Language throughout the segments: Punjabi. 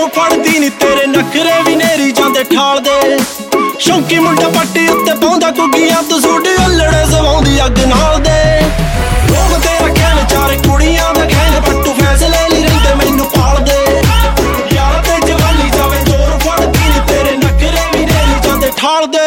ਜ਼ੋਰ ਫੜਦੀ ਨੀ ਤੇਰੇ ਨਖਰੇ ਵੀ ਨੇਰੀ ਜਾਂਦੇ ਠਾਲ ਦੇ ਸ਼ੌਂਕੀ ਮੁੰਡਾ ਪੱਟੀ ਉੱਤੇ ਪਾਉਂਦਾ ਕੁੱਗੀਆਂ ਤੂੰ ਸੂਟ ਅੱਲੜੇ ਸਵਾਉਂਦੀ ਅੱਗ ਨਾਲ ਦੇ ਲੋਕ ਤੇਰਾ ਕਹਿਣ ਚਾਰੇ ਕੁੜੀਆਂ ਦਾ ਖੈਂਗ ਪੱਟੂ ਫੈਸਲੇ ਲਈ ਰਹਿੰਦੇ ਮੈਨੂੰ ਪਾਲਦੇ ਯਾਰ ਤੇ ਜਵਾਨੀ ਜਾਵੇ ਜ਼ੋਰ ਫੜਦੀ ਨੀ ਤੇਰੇ ਨਖਰੇ ਵੀ ਨੇਰੀ ਜਾਂਦੇ ਠਾਲ ਦੇ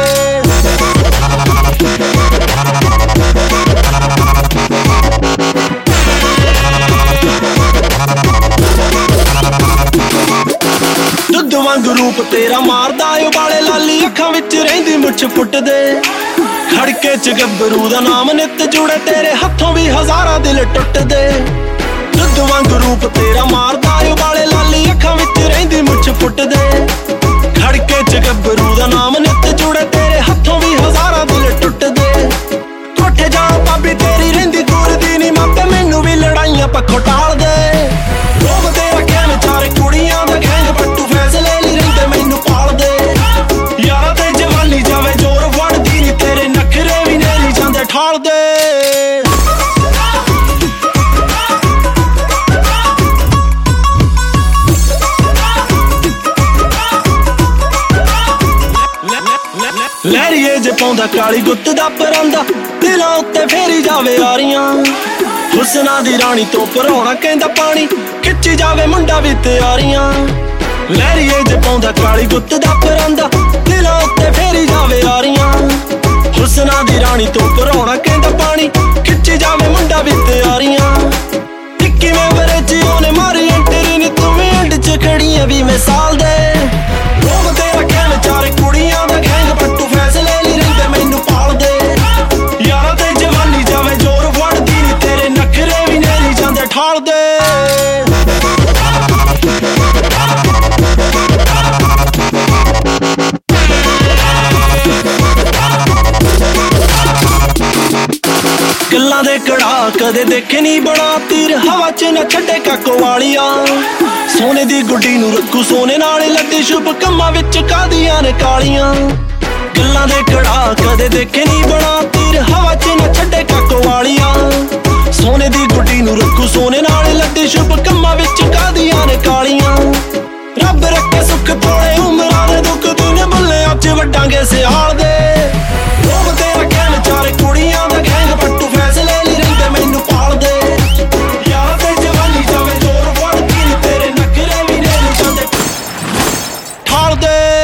ਵਾਂਗ ਰੂਪ ਤੇਰਾ ਮਾਰਦਾ ਉਬਾਲੇ ਲਾਲੀ ਅੱਖਾਂ ਵਿੱਚ ਰਹਿੰਦੀ ਮੁੱਛ ਫੁੱਟਦੇ ਖੜਕੇ ਚ ਗੱਭਰੂ ਦਾ ਨਾਮ ਨਿੱਤ ਜੁੜੇ ਤੇਰੇ ਹੱਥੋਂ ਵੀ ਹਜ਼ਾਰਾਂ ਦਿਲ ਟੁੱਟਦੇ ਦੁੱਧ ਵਾਂਗ ਰੂਪ ਤੇਰਾ ਮਾਰਦਾ ਉਬਾਲੇ ਲਾਲੀ ਅੱਖਾਂ ਵਿੱਚ ਰਹਿੰਦੀ ਮੁੱਛ ਫੁੱਟਦੇ ਖੜਕੇ ਚ ਗੱਭਰੂ ਦਾ ਨਾਮ ਨਿੱਤ ਜੁੜੇ ਤੇਰੇ ਹੱਥੋਂ ਵੀ ਹਜ਼ਾਰਾਂ ਦਿਲ ਟੁੱਟਦੇ ਕੋਠੇ ਜਾ ਭਾਬੀ ਤੇਰੀ ਰਹਿੰਦੀ ਦੂਰਦੀ ਨੀ ਮਾਪੇ ਮੈਨੂੰ ਵੀ ਲੜਾਈਆਂ ਪੱਖੋਂ ਟਾਲਦੇ ਲੋਕ ਤੇਰਾ ਕਹਿਣ ਚਾਰੇ ਕੁੜੀਆਂ ਦਾ ਖੈਂਗ ਪੱਟੂ ਫੈਸਲੇ ਲਈ ਰਹਿੰਦੇ ਮੈਨੂੰ ਪਾਲਦੇ ਯਾਰਾਂ ਤੇ ਜਵਾਨੀ ਜਾਵੇ ਜ਼ੋਰ ਫੜਦੀ ਨੀ ਤੇਰੇ ਨਖਰੇ ਵੀ ਨੇਰੀ ਜਾਂਦੇ ਠਾਲਦੇ ਲਹਿਰੀਏ ਜੇ ਪਾਉਂਦਾ ਕਾਲੀ ਗੁੱਤ ਦਾ ਪਰਾਂਦਾ ਦਿਲਾਂ ਉੱਤੇ ਫੇਰੀ ਜਾਵੇ ਆਰੀਆਂ ਹੁਸਨਾ ਦੀ ਰਾਣੀ ਤੋਂ ਭਰਾਉਣਾ ਕਹਿੰਦਾ ਪਾਣੀ ਖਿੱਚੀ ਜਾਵੇ ਮੁੰਡਾ ਵੀ ਤਿਆਰੀਆਂ ਲਹਿਰੀਏ ਜੇ ਪਾਉਂਦਾ ਕਾਲੀ ਗੁੱਤ ਦਾ ਪਰਾਂਦਾ ਦਿਲਾਂ ਉੱਤੇ ਫੇਰੀ ਜਾਵੇ ਆਰੀਆਂ ਹੁਸਨਾ ਦੀ ਰਾਣੀ ਤੋਂ ਭਰਾਉਣਾ ਕਹਿੰਦਾ ਪਾਣੀ ਖਿੱਚੀ ਜਾਵੇ ਮੁੰਡਾ ਵੀ ਤਿਆਰੀਆਂ ਕਿਵੇਂ ਵਰਜੀ ਉਹਨੇ ਮਾਰੀ ਐਂਟਰੀ ਨੀ ਤੂੰ ਵੀ ਐਂਡ ਚ ਖੜੀ ਐ ਵੀ ਮਿਸਾਲ ਦੇ ਲੋਕ ਤੇਰਾ ਕਹਿਣ ਚਾਰੇ ਕੁੜੀਆਂ ਦਾ ਖੈਂਗ ਪੱਟੂ ਫੈਸਲੇ ਲਈ ਰਹਿੰਦੇ ਮੈਨੂੰ ਪਾਲਦੇ ਯਾਰਾਂ ਤੇ ਜਵਾਨੀ ਜਾਵੇ ਜ਼ੋਰ ਫੜਦੀ ਨੀ ਤੇਰੇ ਨਖਰੇ ਵੀ ਨੇਰੀ ਜਾਂਦੇ ਠਾਲਦੇ ਗੱਲਾਂ ਦੇ ਕੜਾ ਕਦੇ ਦੇਖੇ ਨੀ ਬਣਾ ਤੀਰ ਹਵਾ ਚ ਨਾ ਛੱਡੇ ਕਾਕੋ ਵਾਲੀਆਂ ਸੋਨੇ ਦੀ ਗੁੱਡੀ ਨੂੰ ਰੱਖੂ ਸੋਨੇ ਨਾਲ ਲੱਦੀ ਸ਼ੁਭ ਕੰਮਾਂ ਵਿੱਚ ਕਾਦੀਆਂ ਨੇ ਕਾਲੀਆਂ ਗੱਲਾਂ ਦੇ ਕੜਾ ਕਦੇ ਦੇਖੇ ਨੀ ਬਣਾ ਤੀਰ ਹਵਾ ਚ ਨਾ ਛੱਡੇ ਕਾਕੋ ਵਾਲੀਆਂ ਸੋਨੇ ਦੀ ਗੁੱਡੀ ਨੂੰ ਰੱਖੂ ਸੋਨੇ ਨਾਲ ਲੱਦੀ ਸ਼ੁਭ ਕੰਮਾਂ ਵਿੱਚ ਕਾਦੀਆਂ ਨੇ ਕਾਲੀਆਂ ਰੱਬ ਰੱਖੇ ਸੁੱਖ ਤੋਲੇ ਉਮਰਾਂ ਦੇ ਦੁੱਖ ਤੂੰ ਬੁੱਲੇ ਅੱਜ ਵੱਡਾਂਗੇ ਸਿਆਲ ਦੇ ਲੋਕ ਤੇਰਾ ਕਹਿਣ ਚਾਰੇ ਕੁੜੀਆਂ ਦਾ ਖੈਂਗ ਪੱਟੂ ਫੈਸਲੇ ਲਈ ਰਹਿੰਦੇ ਮੈਨੂੰ ਪਾਲਦੇ ਯਾਰ ਤੇ ਜਵਾਨੀ ਜਾਵੇ ਜ਼ੋਰ ਫੜਦੀ ਨੀ ਤੇਰੇ ਨਖਰੇ ਵੀ ਨੇਰੀ ਜਾਂਦੇ ਠਾਲਦੇ